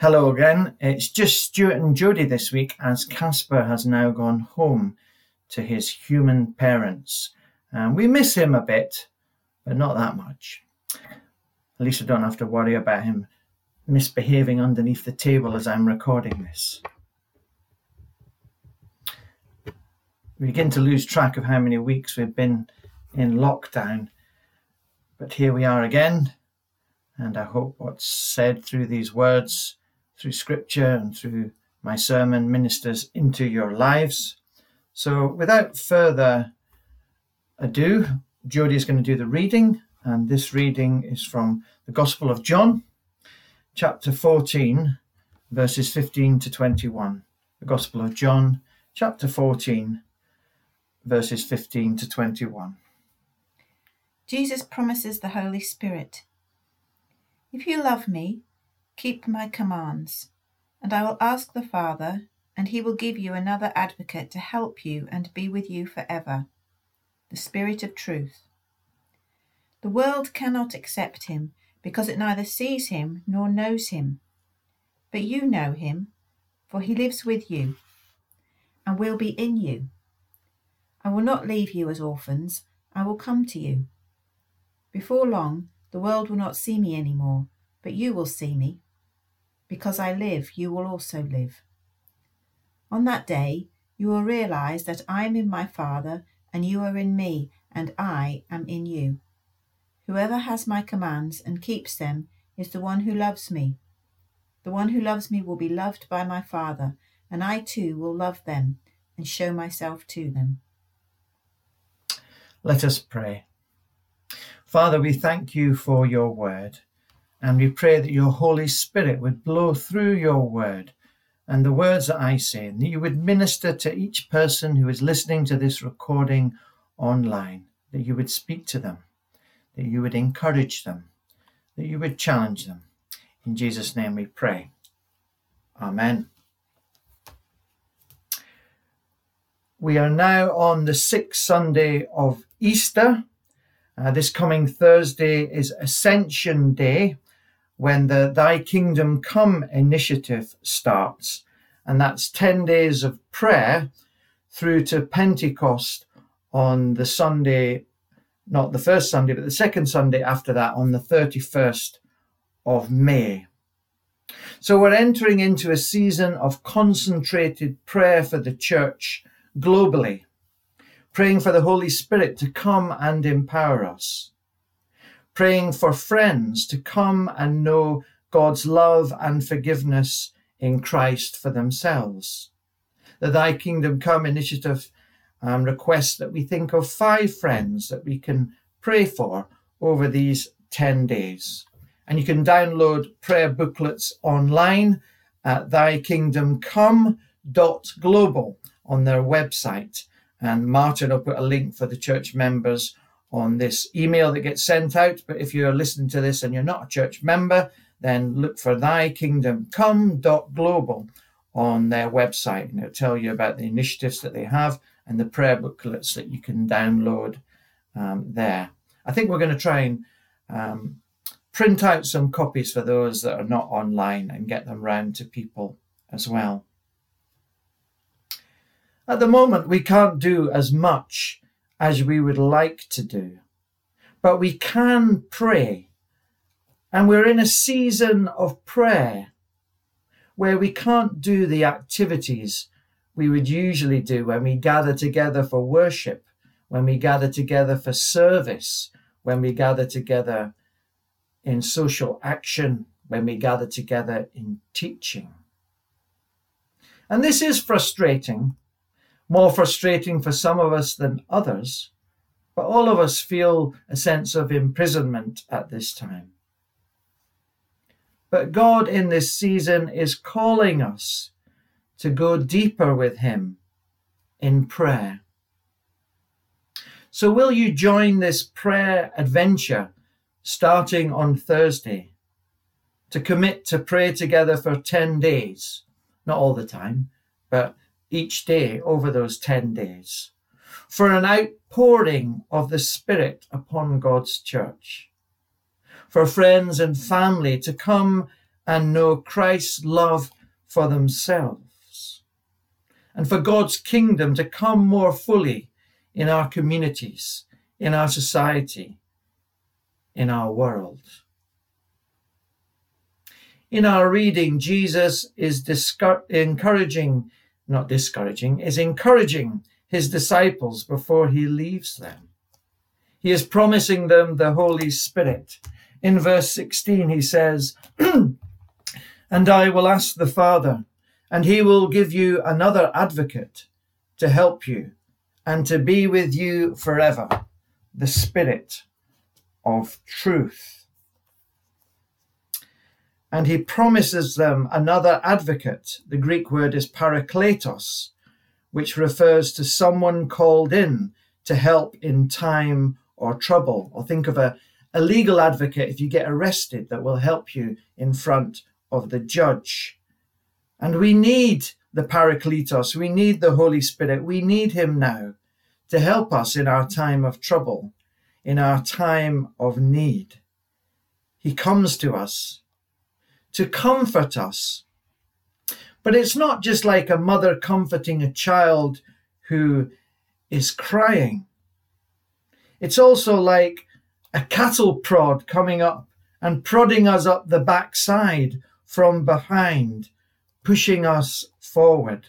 Hello again. It's just Stuart and Jodie this week, as Casper has now gone home to his human parents. We miss him a bit, but not that much. At least I don't have to worry about him misbehaving underneath the table as I'm recording this. We begin to lose track of how many weeks we've been in lockdown, but here we are again, and I hope what's said through these words, through scripture and through my sermon, ministers into your lives. So without further ado, Jodie is going to do the reading, and this reading is from the Gospel of John, chapter 14, verses 15 to 21. The Gospel of John, chapter 14, verses 15 to 21. Jesus promises the Holy Spirit. If you love me, keep my commands, and I will ask the Father, and he will give you another advocate to help you and be with you forever, the Spirit of truth. The world cannot accept him, because it neither sees him nor knows him. But you know him, for he lives with you and will be in you. I will not leave you as orphans, I will come to you. Before long, the world will not see me anymore, but you will see me. Because I live, you will also live. On that day, you will realize that I am in my Father, and you are in me, and I am in you. Whoever has my commands and keeps them is the one who loves me. The one who loves me will be loved by my Father, and I too will love them and show myself to them. Let us pray. Father, we thank you for your word. And we pray that your Holy Spirit would blow through your word and the words that I say, and that you would minister to each person who is listening to this recording online, that you would speak to them, that you would encourage them, that you would challenge them. In Jesus' name we pray. Amen. We are now on the 6th Sunday of Easter. This coming Thursday is Ascension Day, when the Thy Kingdom Come initiative starts. And that's 10 days of prayer through to Pentecost on the Sunday, not the first Sunday, but the second Sunday after that, on the 31st of May. So we're entering into a season of concentrated prayer for the church globally, praying for the Holy Spirit to come and empower us, praying for friends to come and know God's love and forgiveness in Christ for themselves. The Thy Kingdom Come initiative requests that we think of 5 friends that we can pray for over these 10 days. And you can download prayer booklets online at thykingdomcome.global on their website. And Martin will put a link for the church members on this email that gets sent out. But if you're listening to this and you're not a church member, then look for thykingdomcome.global on their website, and it'll tell you about the initiatives that they have and the prayer booklets that you can download there. I think we're going to try and print out some copies for those that are not online and get them round to people as well. At the moment, we can't do as much as we would like to do, but we can pray. And we're in a season of prayer where we can't do the activities we would usually do when we gather together for worship, when we gather together for service, when we gather together in social action, when we gather together in teaching. And this is frustrating. More frustrating for some of us than others, but all of us feel a sense of imprisonment at this time. But God in this season is calling us to go deeper with him in prayer. So will you join this prayer adventure starting on Thursday to commit to pray together for 10 days, not all the time, but each day over those 10 days, for an outpouring of the Spirit upon God's church, for friends and family to come and know Christ's love for themselves, and for God's kingdom to come more fully in our communities, in our society, in our world. In our reading, Jesus is encouraging his disciples before he leaves them. He is promising them the Holy Spirit. In verse 16, he says, "And I will ask the Father, and he will give you another advocate to help you and to be with you forever, the Spirit of truth." And he promises them another advocate. The Greek word is parakletos, which refers to someone called in to help in time or trouble. Or think of a legal advocate if you get arrested that will help you in front of the judge. And we need the parakletos. We need the Holy Spirit. We need him now to help us in our time of trouble, in our time of need. He comes to us to comfort us. But it's not just like a mother comforting a child who is crying. It's also like a cattle prod coming up and prodding us up the backside from behind, pushing us forward.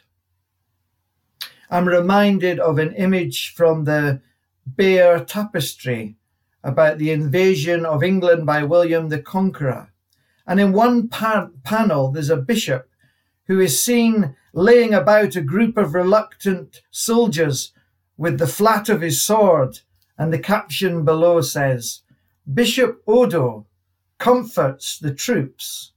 I'm reminded of an image from the Bayeux Tapestry about the invasion of England by William the Conqueror. And in one panel, there's a bishop who is seen laying about a group of reluctant soldiers with the flat of his sword. And the caption below says, "Bishop Odo comforts the troops."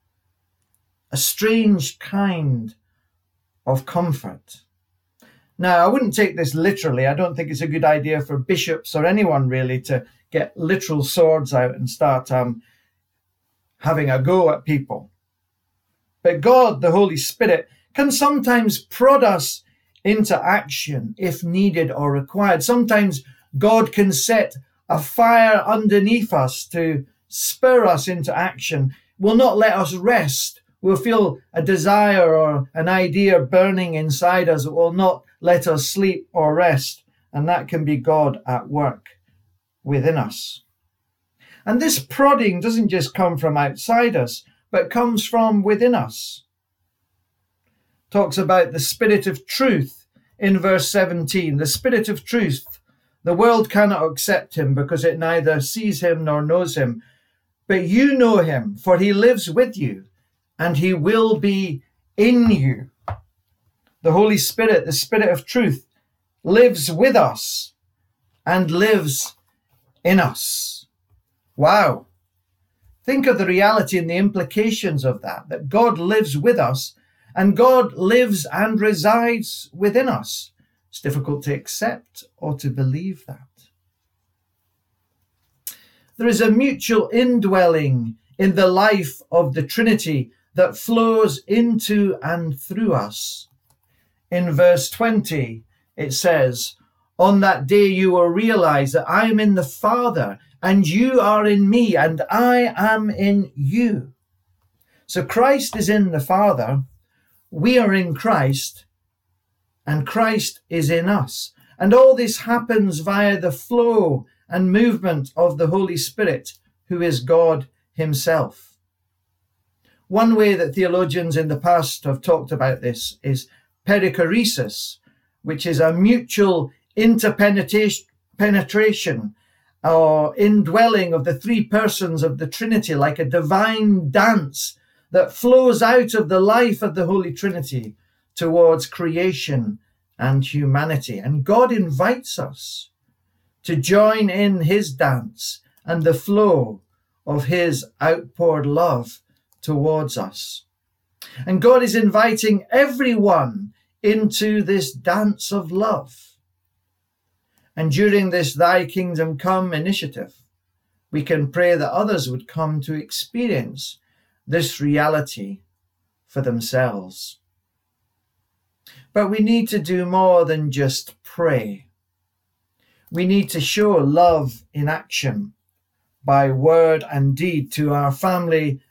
A strange kind of comfort. Now, I wouldn't take this literally. I don't think it's a good idea for bishops or anyone really to get literal swords out and start having a go at people. But God, the Holy Spirit, can sometimes prod us into action if needed or required. Sometimes God can set a fire underneath us to spur us into action, will not let us rest. We'll feel a desire or an idea burning inside us that will not let us sleep or rest. And that can be God at work within us. And this prodding doesn't just come from outside us, but comes from within us. Talks about the Spirit of truth in verse 17. The Spirit of truth. The world cannot accept him because it neither sees him nor knows him. But you know him, for he lives with you, and he will be in you. The Holy Spirit, the Spirit of truth, lives with us and lives in us. Wow. Think of the reality and the implications of that God lives with us and God lives and resides within us. It's difficult to accept or to believe that. There is a mutual indwelling in the life of the Trinity that flows into and through us. In verse 20, it says, "On that day you will realize that I am in the Father, and you are in me, and I am in you." So Christ is in the Father, we are in Christ, and Christ is in us. And all this happens via the flow and movement of the Holy Spirit, who is God himself. One way that theologians in the past have talked about this is perichoresis, which is a mutual interpenetration or indwelling of the three persons of the Trinity, like a divine dance that flows out of the life of the Holy Trinity towards creation and humanity. And God invites us to join in his dance and the flow of his outpoured love towards us. And God is inviting everyone into this dance of love. And during this Thy Kingdom Come initiative, we can pray that others would come to experience this reality for themselves. But we need to do more than just pray. We need to show love in action by word and deed to our family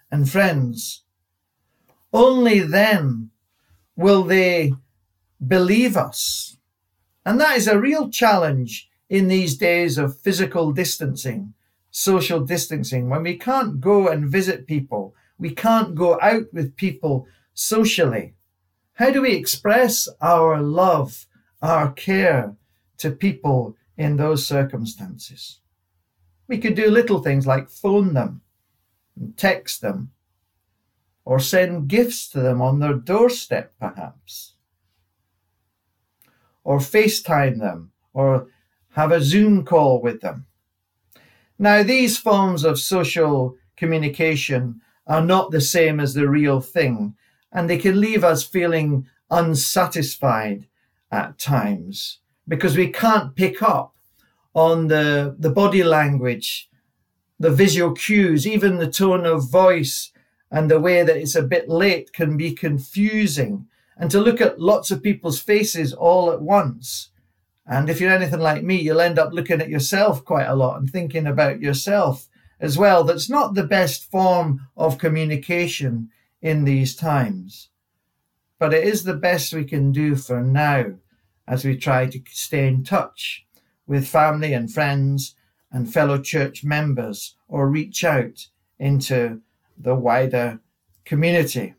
and friends. Only then will they believe us. And that is a real challenge in these days of physical distancing, social distancing, when we can't go and visit people, we can't go out with people socially. How do we express our love, our care to people in those circumstances? We could do little things like phone them, and text them, or send gifts to them on their doorstep, perhaps, or FaceTime them, or have a Zoom call with them. Now, these forms of social communication are not the same as the real thing, and they can leave us feeling unsatisfied at times because we can't pick up on the body language, the visual cues, even the tone of voice, and the way that it's a bit late can be confusing. And to look at lots of people's faces all at once, and if you're anything like me, you'll end up looking at yourself quite a lot and thinking about yourself as well. That's not the best form of communication in these times. But it is the best we can do for now as we try to stay in touch with family and friends and fellow church members, or reach out into the wider community.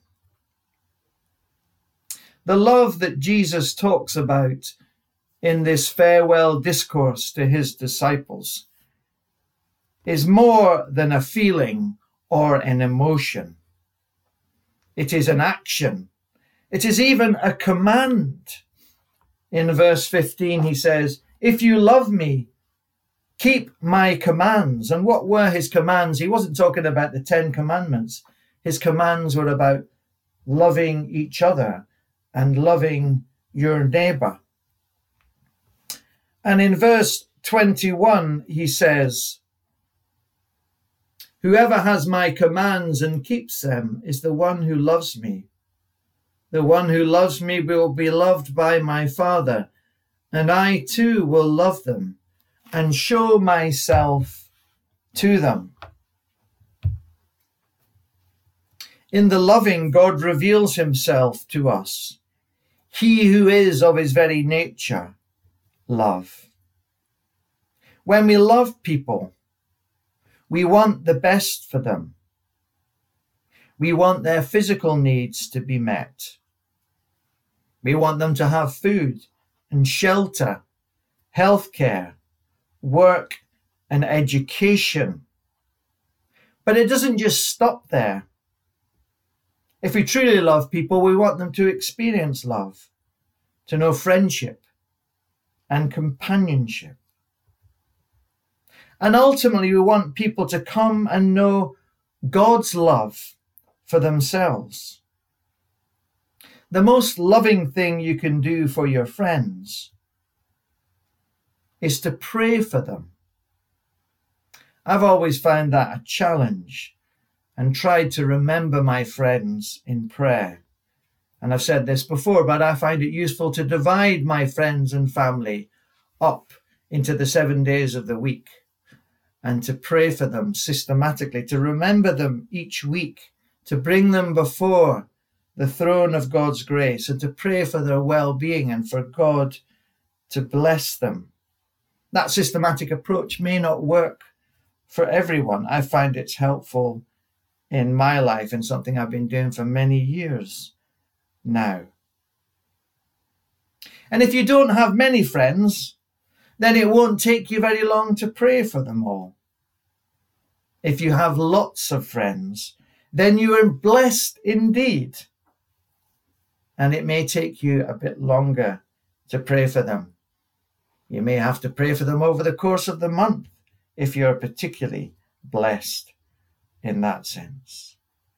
The love that Jesus talks about in this farewell discourse to his disciples is more than a feeling or an emotion. It is an action. It is even a command. In verse 15, he says, "If you love me, keep my commands." And what were his commands? He wasn't talking about the 10 commandments. His commands were about loving each other and loving your neighbor. And in verse 21, he says, "Whoever has my commands and keeps them is the one who loves me. The one who loves me will be loved by my Father, and I too will love them and show myself to them." In the loving, God reveals himself to us. He who is of his very nature, love. When we love people, we want the best for them. We want their physical needs to be met. We want them to have food and shelter, healthcare, work and education. But it doesn't just stop there. If we truly love people, we want them to experience love, to know friendship and companionship. And ultimately, we want people to come and know God's love for themselves. The most loving thing you can do for your friends is to pray for them. I've always found that a challenge and tried to remember my friends in prayer. And I've said this before, but I find it useful to divide my friends and family up into the 7 days of the week and to pray for them systematically, to remember them each week, to bring them before the throne of God's grace and to pray for their well-being and for God to bless them. That systematic approach may not work for everyone. I find it's helpful in my life and something I've been doing for many years now. And if you don't have many friends, then it won't take you very long to pray for them all. If you have lots of friends, then you are blessed indeed. And it may take you a bit longer to pray for them. You may have to pray for them over the course of the month if you're particularly blessed in that sense.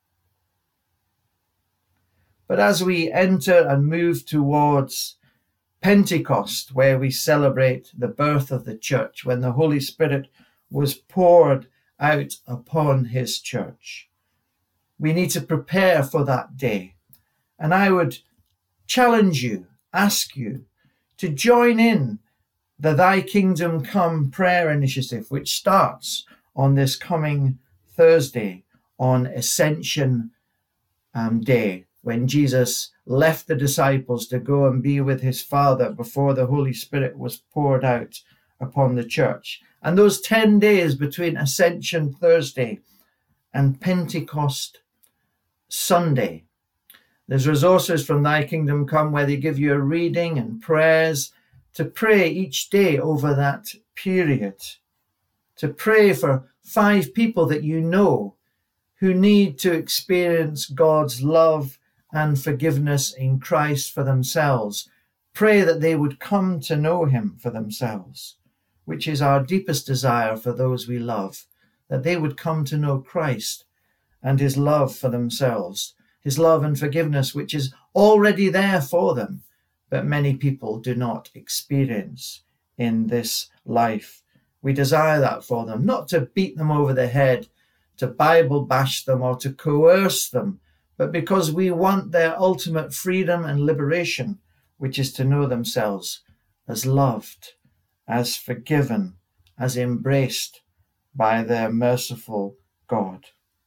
But as we enter and move towards Pentecost, where we celebrate the birth of the church, when the Holy Spirit was poured out upon his church, we need to prepare for that day. And I would challenge you, ask you to join in the Thy Kingdom Come prayer initiative, which starts on this coming Thursday on Ascension Day, when Jesus left the disciples to go and be with his Father before the Holy Spirit was poured out upon the church. And those 10 days between Ascension Thursday and Pentecost Sunday, there's resources from Thy Kingdom Come where they give you a reading and prayers to pray each day over that period, to pray for 5 people that you know who need to experience God's love and forgiveness in Christ for themselves. Pray that they would come to know him for themselves, which is our deepest desire for those we love, that they would come to know Christ and his love for themselves, his love and forgiveness, which is already there for them, but many people do not experience in this life. We desire that for them, not to beat them over the head, to Bible bash them or to coerce them, but because we want their ultimate freedom and liberation, which is to know themselves as loved, as forgiven, as embraced by their merciful God.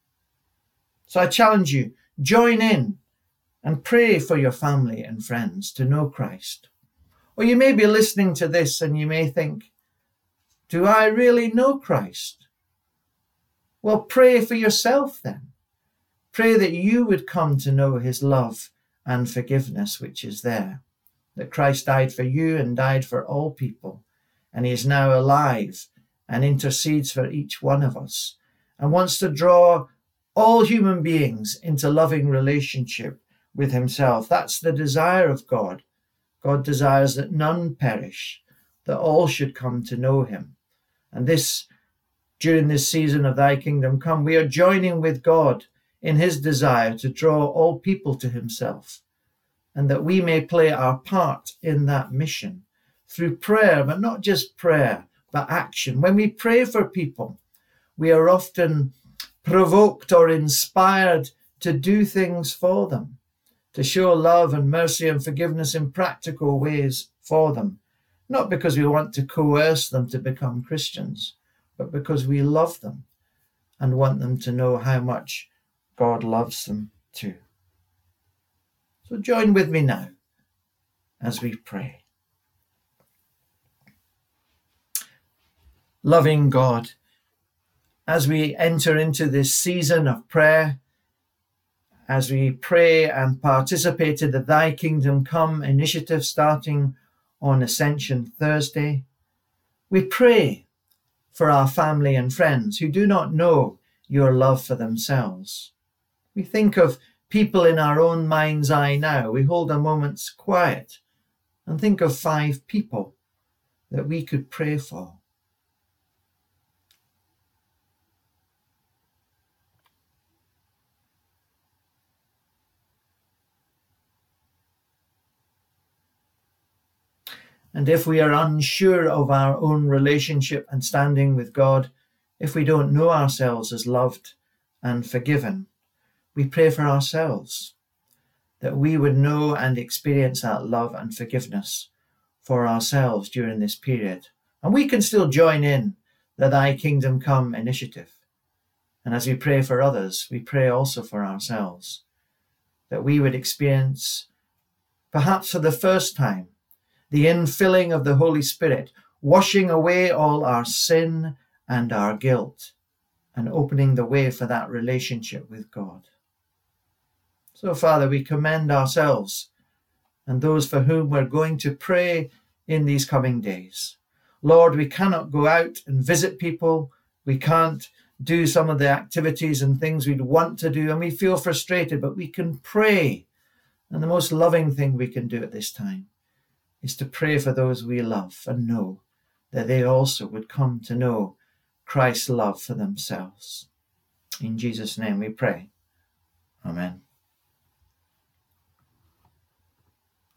So I challenge you, join in and pray for your family and friends to know Christ. Or you may be listening to this and you may think, do I really know Christ? Well, pray for yourself then. Pray that you would come to know his love and forgiveness, which is there. That Christ died for you and died for all people. And he is now alive and intercedes for each one of us and wants to draw all human beings into loving relationship with himself. That's the desire of God. God desires that none perish, that all should come to know him. And during this season of Thy Kingdom Come, we are joining with God in his desire to draw all people to himself, and that we may play our part in that mission through prayer, but not just prayer, but action. When we pray for people, we are often provoked or inspired to do things for them, to show love and mercy and forgiveness in practical ways for them, not because we want to coerce them to become Christians, but because we love them and want them to know how much God loves them too. So join with me now as we pray. Loving God, as we enter into this season of prayer, as we pray and participate in the Thy Kingdom Come initiative starting on Ascension Thursday, we pray for our family and friends who do not know your love for themselves. We think of people in our own mind's eye now. We hold a moment's quiet and think of 5 people that we could pray for. And if we are unsure of our own relationship and standing with God, if we don't know ourselves as loved and forgiven, we pray for ourselves, that we would know and experience that love and forgiveness for ourselves during this period. And we can still join in the Thy Kingdom Come initiative. And as we pray for others, we pray also for ourselves, that we would experience, perhaps for the first time, the infilling of the Holy Spirit, washing away all our sin and our guilt, and opening the way for that relationship with God. So, Father, we commend ourselves and those for whom we're going to pray in these coming days. Lord, we cannot go out and visit people. We can't do some of the activities and things we'd want to do, and we feel frustrated, but we can pray. And the most loving thing we can do at this time is to pray for those we love and know that they also would come to know Christ's love for themselves. In Jesus' name we pray. Amen.